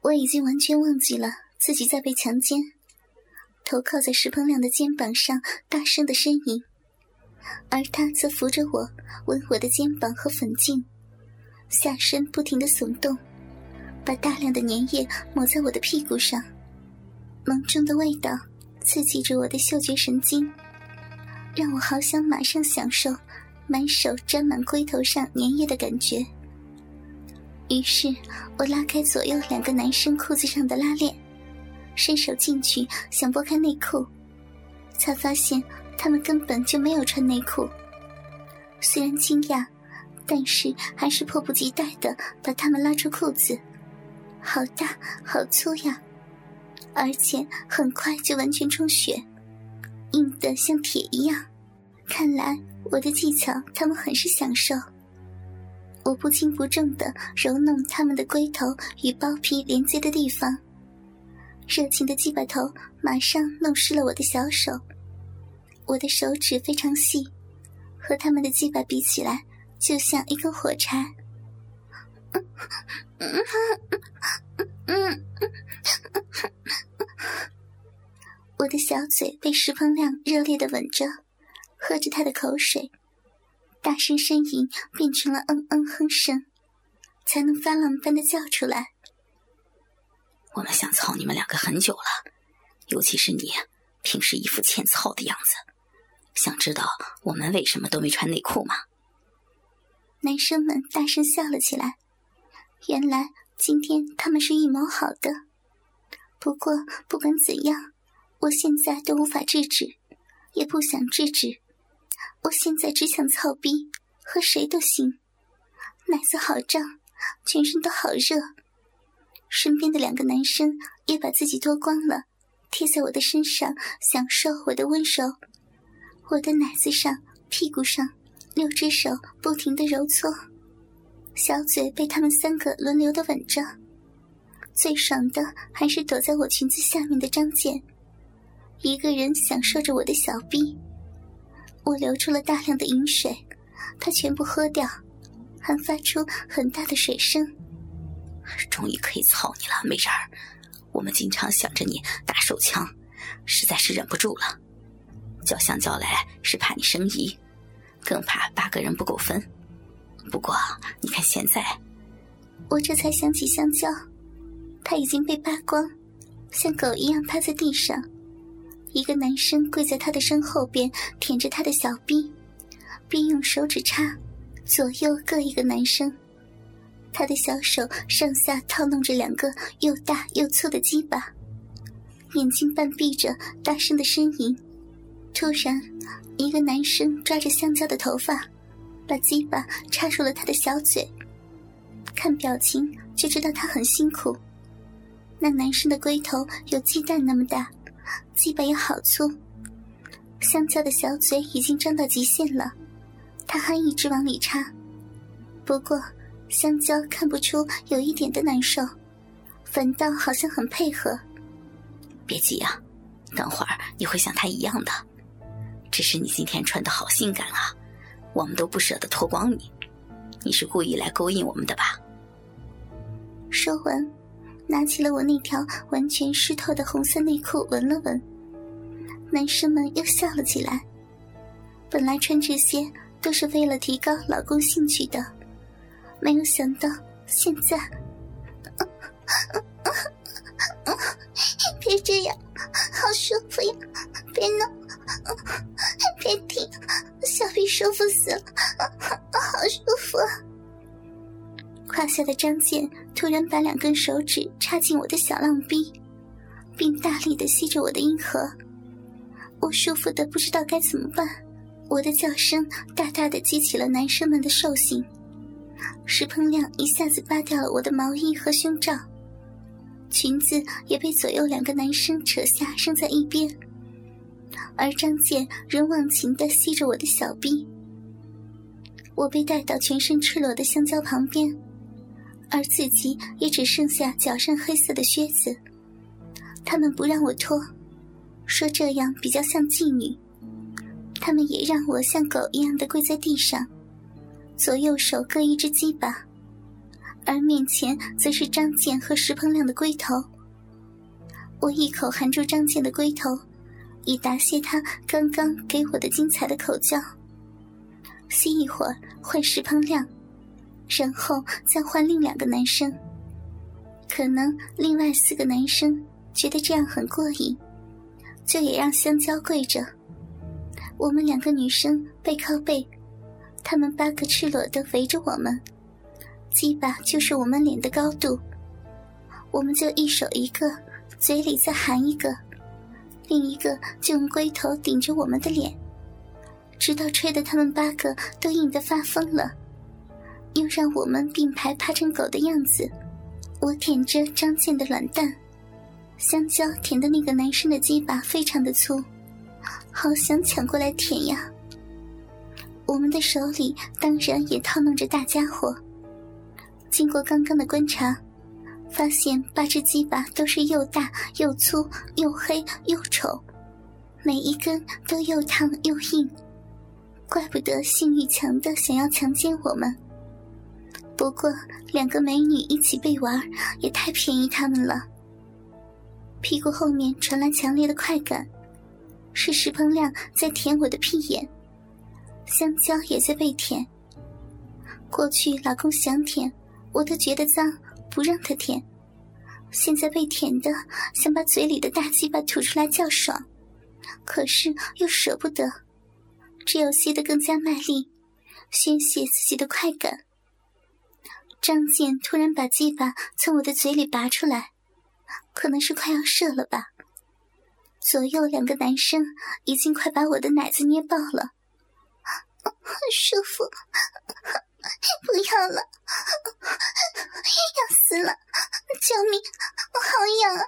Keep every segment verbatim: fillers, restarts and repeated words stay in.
我已经完全忘记了自己在被强奸，头靠在石鹏亮的肩膀上大声的呻吟，而他则扶着我，吻我的肩膀和粉颈，下身不停地耸动，把大量的粘液抹在我的屁股上，浓重的味道刺激着我的嗅觉神经，让我好想马上享受满手沾满龟头上粘液的感觉。于是我拉开左右两个男生裤子上的拉链，伸手进去想拨开内裤，才发现他们根本就没有穿内裤。虽然惊讶，但是还是迫不及待地把他们拉出裤子，好大好粗呀，而且很快就完全充血，硬得像铁一样。看来我的技巧他们很是享受。我不轻不重地揉弄他们的龟头与包皮连接的地方，热情的鸡巴头马上弄湿了我的小手。我的手指非常细，和他们的鸡巴比起来就像一根火柴。我的小嘴被石鹏亮热烈地吻着，喝着他的口水，大声呻吟变成了嗯嗯哼声，才能发浪般的叫出来。 我们想操你们两个很久了，尤其是你，平时一副欠操的样子。想知道我们为什么都没穿内裤吗？ 男生们大声笑了起来，原来今天他们是预谋好的。不过不管怎样，我现在都无法制止，也不想制止。我现在只想操逼，和谁都行。奶子好胀，全身都好热。身边的两个男生也把自己脱光了，贴在我的身上，享受我的温柔。我的奶子上、屁股上，六只手不停地揉搓，小嘴被他们三个轮流地吻着。最爽的还是躲在我裙子下面的张健，一个人享受着我的小逼。我流出了大量的饮水，他全部喝掉，还发出很大的水声。 终于可以操你了，美人儿。我们经常想着你打手枪，实在是忍不住了。叫香蕉来是怕你生疑，更怕八个人不够分。不过你看现在， 我这才想起香蕉，他已经被扒光，像狗一样趴在地上。一个男生跪在他的身后边，舔着他的小臂，边用手指插，左右各一个男生。他的小手上下套弄着两个又大又粗的鸡巴，眼睛半闭着，大声的呻吟。突然，一个男生抓着香蕉的头发，把鸡巴插入了他的小嘴。看表情就知道他很辛苦。那男生的龟头有鸡蛋那么大，鸡巴也好粗，香蕉的小嘴已经张到极限了，他还一直往里插。不过香蕉看不出有一点的难受，反倒好像很配合。 别急啊，等会儿你会像他一样的。只是你今天穿得好性感啊，我们都不舍得脱光你。你是故意来勾引我们的吧？ 说完，拿起了我那条完全湿透的红色内裤闻了闻。男生们又笑了起来。本来穿这些都是为了提高老公兴趣的，没有想到现在……别这样，好舒服呀！别弄，别停，小臂舒服死了，好舒服啊！胯下的张健突然把两根手指插进我的小浪逼，并大力地吸着我的阴核。我舒服得不知道该怎么办，我的叫声大大地激起了男生们的兽性。石鹏亮一下子扒掉了我的毛衣和胸罩，裙子也被左右两个男生扯下扔在一边，而张健仍忘情地吸着我的小臂。我被带到全身赤裸的香蕉旁边，而自己也只剩下脚上黑色的靴子。他们不让我脱，说这样比较像妓女。他们也让我像狗一样的跪在地上，左右手各一只鸡巴， 而面前则是张健和石鹏亮的龟头。我一口含住张健的龟头，以答谢他刚刚给我的精彩的口交。吸一会儿换石鹏亮，然后再换另两个男生。可能另外四个男生觉得这样很过瘾，就也让香蕉跪着。我们两个女生背靠背，他们八个赤裸地围着我们，鸡巴就是我们脸的高度。我们就一手一个，嘴里再含一个，另一个就用龟头顶着我们的脸，直到吹得他们八个都硬得发疯了，又让我们并排趴成狗的样子。我舔着张健的卵蛋，香蕉舔的那个男生的鸡巴非常的粗，好想抢过来舔呀。我们的手里当然也套弄着大家伙。经过刚刚的观察，发现八只鸡巴都是又大又粗又黑又丑，每一根都又烫又硬，怪不得性欲强的想要强奸我们。不过两个美女一起被玩也太便宜他们了。屁股后面传来强烈的快感，是石鹏亮在舔我的屁眼，香蕉也在被舔。过去老公想舔我都觉得脏，不让他舔，现在被舔的想把嘴里的大鸡巴吐出来叫爽，可是又舍不得，只有吸得更加卖力，宣泄自己的快感。张健突然把鸡巴从我的嘴里拔出来，可能是快要射了吧。左右两个男生已经快把我的奶子捏爆了。很舒服，不要了，要死了，救命，我好痒啊，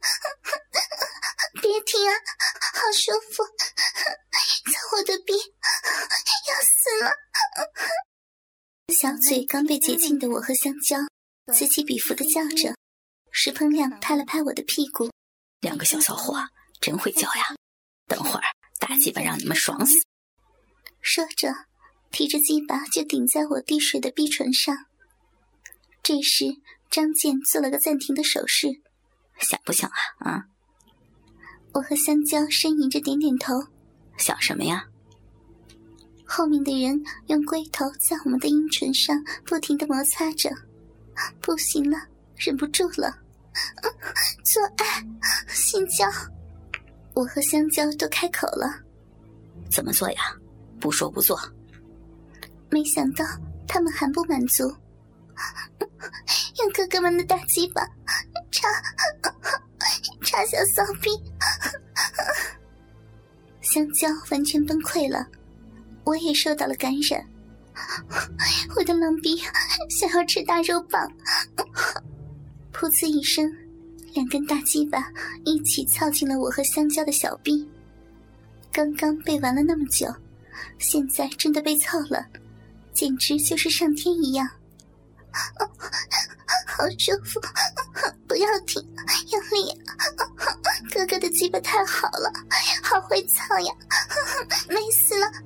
别停啊，好舒服，操我的逼，要死了。小嘴刚被解禁的我和香蕉此起彼伏地叫着。石鹏亮拍了拍我的屁股， 两个小骚货真会叫呀，等会儿大鸡巴让你们爽死。 说着提着鸡巴就顶在我滴水的逼唇上。这时张健做了个暂停的手势， 想不想啊啊？ 我和香蕉呻吟着点点头。 想什么呀？ 后面的人用龟头在我们的阴唇上不停地摩擦着。不行了，忍不住了，做爱，性交。我和香蕉都开口了。 怎么做呀？不说不做。 没想到他们还不满足，用哥哥们的大鸡巴插插小骚逼。香蕉完全崩溃了，我也受到了感染，我的浪逼想要吃大肉棒。噗呲一声，两根大鸡巴一起操进了我和香蕉的小逼。刚刚被玩了那么久，现在真的被操了，简直就是上天一样。好舒服，不要停，用力，哥哥的鸡巴太好了，好会操呀，美死了。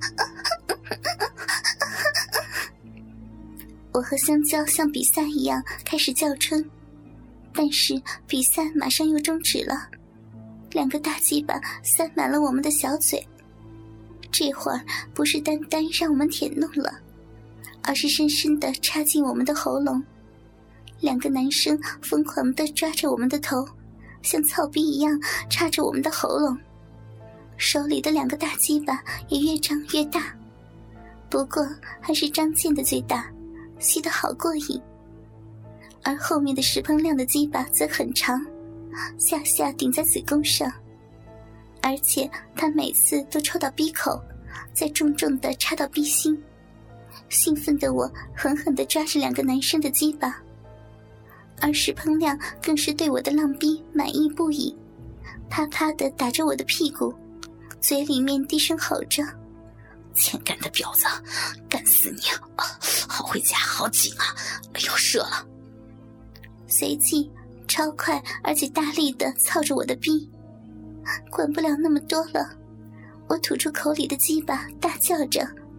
我和香蕉像比赛一样开始叫春，但是比赛马上又终止了。两个大鸡巴塞满了我们的小嘴，这会儿不是单单让我们舔弄了，而是深深地插进我们的喉咙。两个男生疯狂地抓着我们的头，像草逼一样插着我们的喉咙，手里的两个大鸡巴也越张越大，不过还是张健的最大，吸得好过瘾。而后面的石鹏亮的鸡巴则很长，下下顶在子宫上，而且他每次都抽到逼口，再重重地插到逼心。兴奋的我狠狠地抓着两个男生的鸡巴，而石鹏亮更是对我的浪逼满意不已，啪啪地打着我的屁股，嘴里面低声吼着： 欠干的婊子，干死你啊！好会夹，好紧啊！哎呦，射了！ 随即超快而且大力地操着我的逼。管不了那么多了，我吐出口里的鸡巴，大叫着：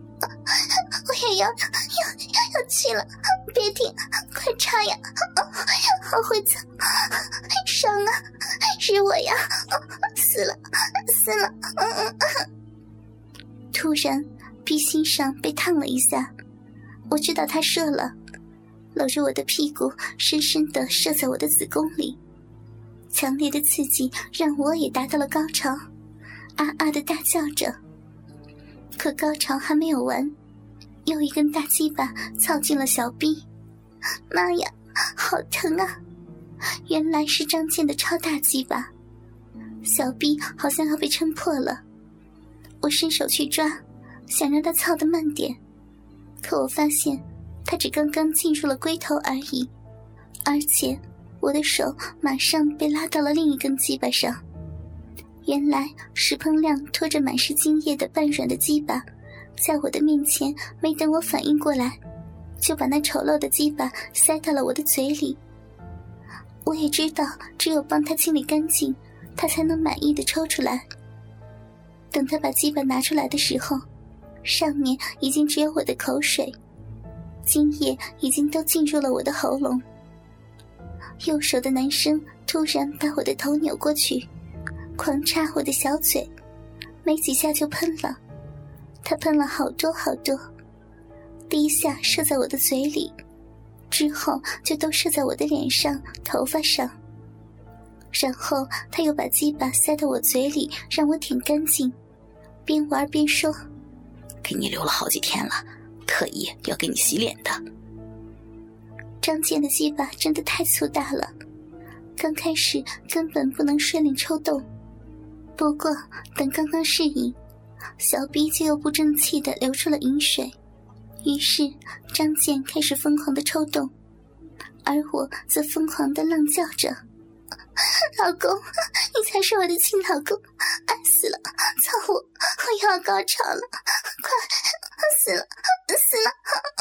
我也要要要去了，别停，快插呀！好会操，伤啊，是我呀，死了死了！嗯嗯嗯。突然臂心上被烫了一下，我知道他射了，搂着我的屁股深深地射在我的子宫里，强烈的刺激让我也达到了高潮，啊啊地大叫着。可高潮还没有完，又一根大鸡巴操进了小臂，妈呀，好疼啊！原来是张健的超大鸡巴，小臂好像要被撑破了。我伸手去抓，想让他操得慢点，可我发现他只刚刚进入了龟头而已，而且我的手马上被拉到了另一根鸡巴上。原来石烹亮拖着满是精液的半软的鸡巴在我的面前，没等我反应过来，就把那丑陋的鸡巴塞到了我的嘴里。我也知道只有帮他清理干净，他才能满意的抽出来。等他把鸡巴拿出来的时候，上面已经只有我的口水，精液已经都进入了我的喉咙。右手的男生突然把我的头扭过去，狂插我的小嘴，没几下就喷了。他喷了好多好多，第一下射在我的嘴里，之后就都射在我的脸上、头发上。然后他又把鸡巴塞到我嘴里让我舔干净，边玩边说： 给你留了好几天了，特意要给你洗脸的。 张健的鸡巴真的太粗大了，刚开始根本不能顺利抽动，不过等刚刚适应，小逼就又不争气地流出了饮水，于是张健开始疯狂地抽动，而我则疯狂地浪叫着：老公，你才是我的亲老公，爱死了，操我，我要高潮了，快，死了死了！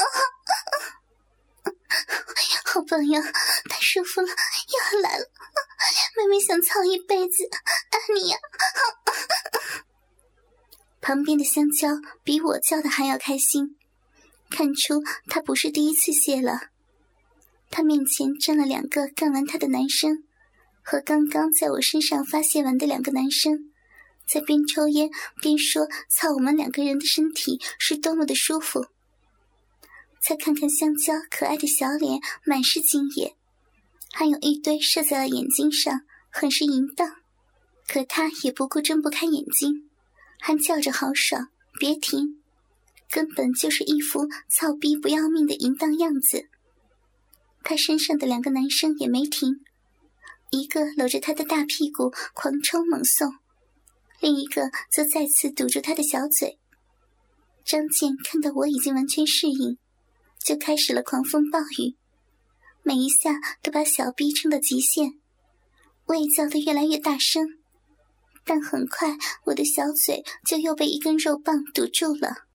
好棒呀，太舒服了，要来了，妹妹想操一辈子，爱你呀！旁边的香蕉比我叫的还要开心，看出他不是第一次泄了。他面前站了两个干完他的男生，和刚刚在我身上发泄完的两个男生，在边抽烟边说操我们两个人的身体是多么的舒服。再看看香蕉可爱的小脸满是精液，还有一堆射在了眼睛上，很是淫荡，可他也不顾睁不开眼睛，还叫着好爽，别停，根本就是一副操逼不要命的淫荡样子。他身上的两个男生也没停，一个搂着他的大屁股狂抽猛送，另一个则再次堵住他的小嘴。张健看到我已经完全适应，就开始了狂风暴雨，每一下都把小逼撑到极限，我也叫得越来越大声，但很快我的小嘴就又被一根肉棒堵住了。